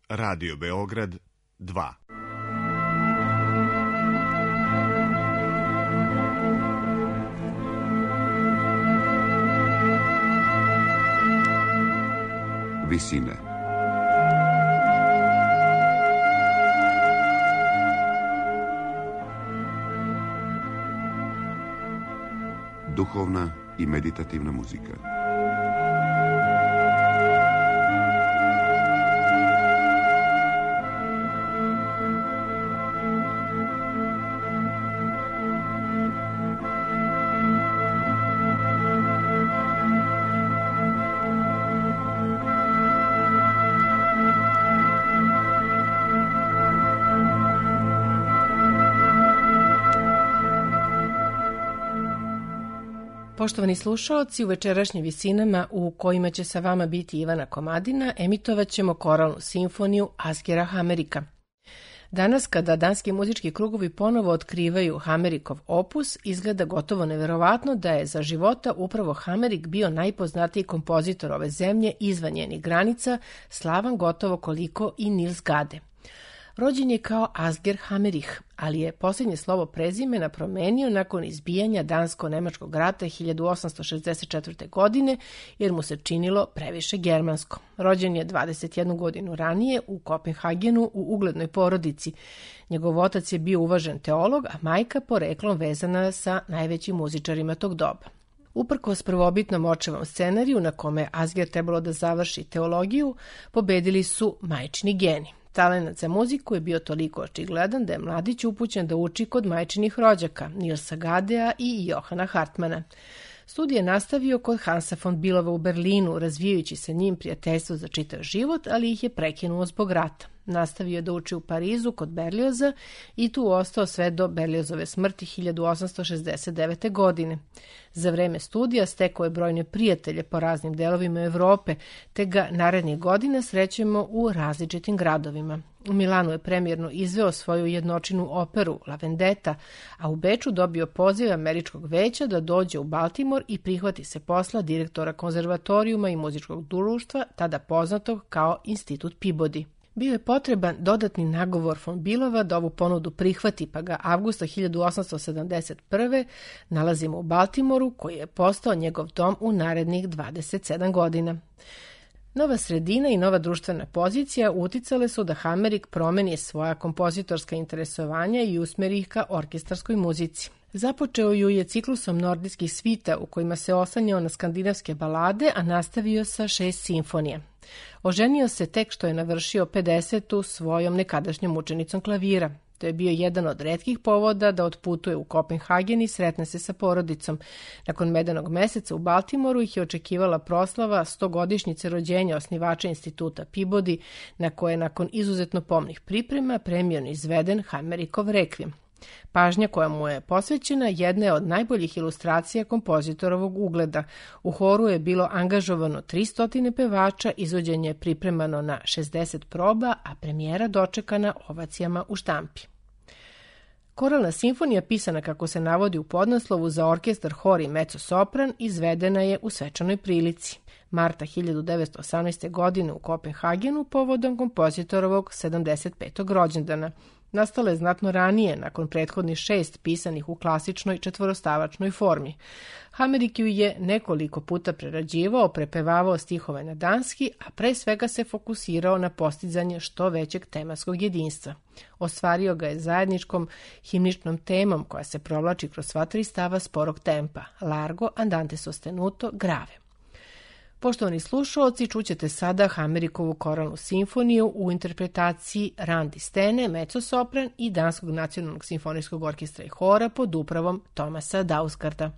Radio Beograd 2. Visine. Duhovna i meditativna muzika. Poštovani slušaoci, u večerašnjim visinama u kojima će sa vama biti Ivana Komadina, emitovat ćemo koralnu simfoniju Asgera Hamerika. Danas, kada danski muzički krugovi ponovo otkrivaju Hamerikov opus, izgleda gotovo neverovatno da je za života upravo Hamerik bio najpoznatiji kompozitor ove zemlje izvan njenih granica, slavan gotovo koliko i Nils Gade. Rođen je kao Asger Hamerich, ali je posljednje slovo prezimena promenio nakon izbijanja Dansko-nemačkog rata 1864. godine, jer mu se činilo previše germansko. Rođen je 21 godinu ranije u Kopenhagenu u uglednoj porodici. Njegov otac je bio uvažen teolog, a majka poreklom vezana sa najvećim muzičarima tog doba. Uprkos prvobitnom očevom scenariju na kome Asger trebalo da završi teologiju, pobedili su majčini geni. Talenat za muziku je bio toliko očigledan da je mladić upućen da uči kod majčinih rođaka Nilsa Gadea i Johana Hartmana. Studije je nastavio kod Hansa von Billova u Berlinu, razvijajući sa njim prijateljstvo za čitav život, ali ih je prekinuo zbog rata. Nastavio je da uči u Parizu kod Berlioza i tu ostao sve do Berliozove smrti 1869. godine. Za vreme studija stekao je brojne prijatelje po raznim delovima Evrope, te ga narednih godina srećemo u različitim gradovima. U Milanu je premijerno izveo svoju jednočinu operu La Vendetta, a u Beču dobio poziv Američkog veća da dođe u Baltimore i prihvati se posla direktora konzervatorijuma i muzičkog društva, tada poznatog kao Institut Peabody. Bio je potreban dodatni nagovor von Billova da ovu ponudu prihvati, pa ga avgusta 1871. nalazimo u Baltimoru, koji je postao njegov dom u narednih 27 godina. Nova sredina i nova društvena pozicija uticale su da Hamerik promeni svoja kompozitorska interesovanja i usmeri ih ka orkestarskoj muzici. Započeo ju je ciklusom nordijskih svita u kojima se oslanjao na skandinavske balade, a nastavio sa 6 simfonija. Oženio se tek što je navršio 50. svojom nekadašnjom učenicom klavira. To je bio jedan od retkih povoda da otputuje u Kopenhagen i sretne se sa porodicom. Nakon medenog meseca u Baltimoru ih je očekivala proslava 100-godišnjice rođenja osnivača instituta Peabody, na koje je nakon izuzetno pomnih priprema premijerno izveden Hamerikov rekvijem. Pažnja koja mu je posvećena jedna je od najboljih ilustracija kompozitorovog ugleda. U horu je bilo angažovano 300 pevača, izvođenje je pripremano na 60 proba, a premijera dočekana ovacijama u štampi. Koralna simfonija, pisana kako se navodi u podnaslovu za orkestar, hor i mezzo-sopran, izvedena je u svečanoj prilici. Marta 1918. godine u Kopenhagenu povodom kompozitorovog 75. rođendana. Nastala je znatno ranije, nakon prethodnih 6 pisanih u klasičnoj četvorostavačnoj formi. Hamerik ju je nekoliko puta prerađivao, prepevavao stihove na danski, a pre svega se fokusirao na postizanje što većeg tematskog jedinstva. Ostvario ga je zajedničkom himničnom temom koja se provlači kroz sva 3 stava sporog tempa, largo, andante sostenuto, grave. Poštovani slušalci, čućete sada Hamerikovu koralnu simfoniju u interpretaciji Randi Stene, mezzo-sopran i Danskog nacionalnog simfonijskog orkestra i hora pod upravom Tomasa Dausgarda.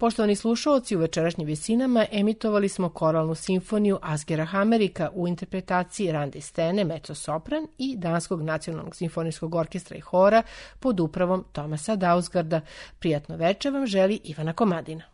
Poštovani slušaoci, u večerašnjim visinama emitovali smo koralnu simfoniju Asgera Hammerika u interpretaciji Randi Stene, mezzo-sopran i Danskog nacionalnog simfonijskog orkestra i hora pod upravom Tomasa Dausgarda. Prijatno večer vam želi Ivana Komadina.